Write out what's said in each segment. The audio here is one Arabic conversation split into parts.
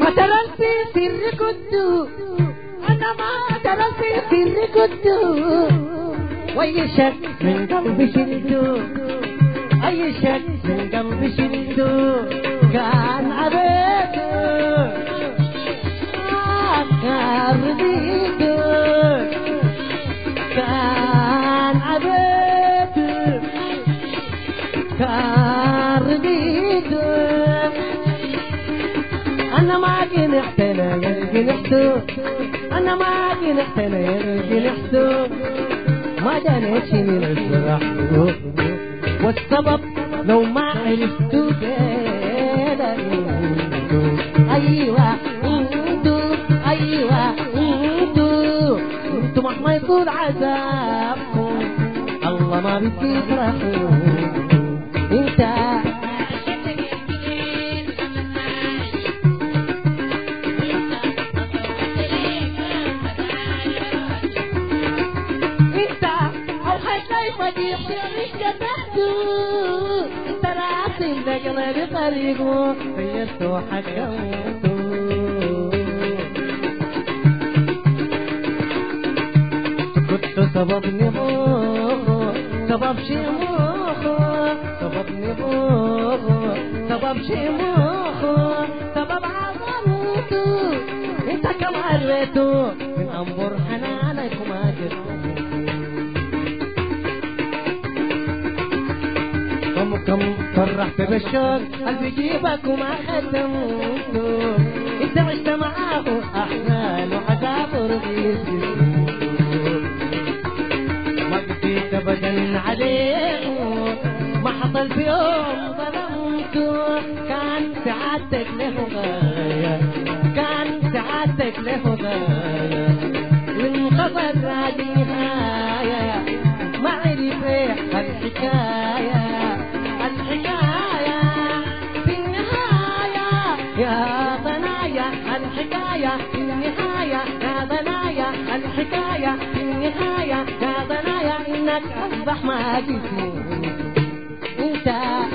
ما ترى في سر كنتو أنا ما ترى في سر كنتو وأي شك من قلبي شلتو أي شك من قلبي شلتو كان عبيتو كان رديتو كان عبيتو كان رديتو أنا ما جنحت أنا جنحتو أنا ما جنحت أنا جنحتو ما جانيش من الفرح والسبب لو ما عرفتو كده أيوة انتو أيوة انتو مهما يطول عذابكم الله ما بدي يفرحوا انت قلبي طريقه غيرته وحكمته كنت سبب نبوغه سبب شموخه سبب نبوغه سبب شموخه سبب عظمته انت كم عريته من انظر حنانك وما جرته كم فرحت بالشوق قلبي جيبك وما ختمته انت عشت معاه احزان وعذاب ورغيف ما قسيت ابدا عليه ما حصل في يوم ظلمته كان سعادتك له غايه كان سعادتك له غايه وانقصد هذه نهايه ما عرف الحكايه الحكاية في النهاية يا ضنايا الحكاية في النهاية يا ضنايا الحكاية في النهاية يا ضنايا إنك أصبح ما جسمي أنت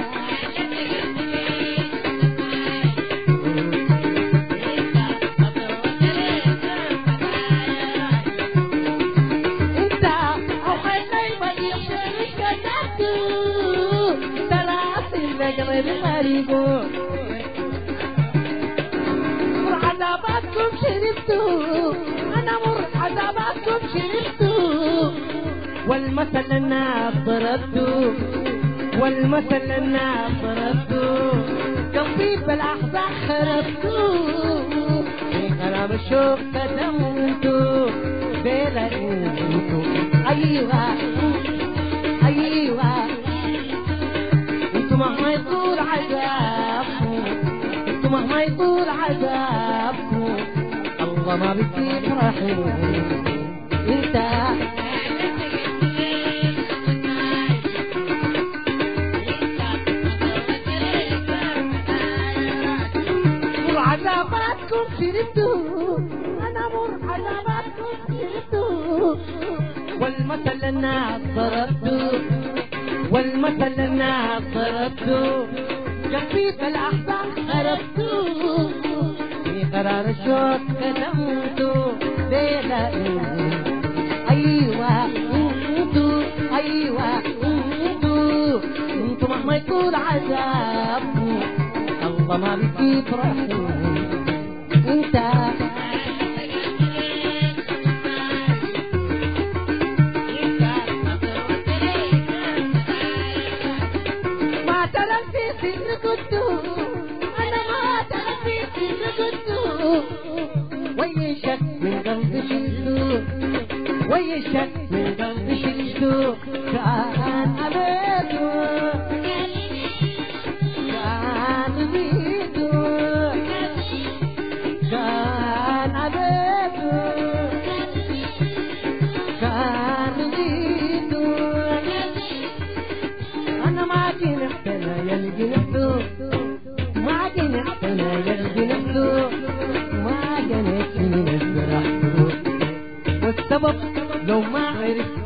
بطريقه مر عذاباتكم شربتوا أنا مر عذاباتكم شربتوا والمثل الناس ضربتوا والمثل الناس ضربتوا قلبي بالأحزان خربتوا في غرام الشوق قدمتوا بلا انتوا أيوة أيوة مهما يطول عذابكم انتو مهما يطول عذابكم الله ما بدي يفرحوا انت مر عذاباتكم شربتوا انا مر عذاباتكم شربتوا والمثل الناس ضربتوا والمثل الناس ضربتوا قلبي في الأحزان خربتوا في قرار الشوق كتمتوا بلا أيوة انتوا أيوة انتوا مهما يطول عذابكم الله ما بدي يفرحوا انت أنا ما تعرفي كنتو ويا شك من قلبي شلتو ويا شك من قلبي شلتو كان عبيتو كان بيتو كان عبيتو كان بيتو أنا ما جنحت أنا يلقي نحتو ما جنحت أنا يلقي نحتو ما جنحت من الزرع والسبب لو ما عرفت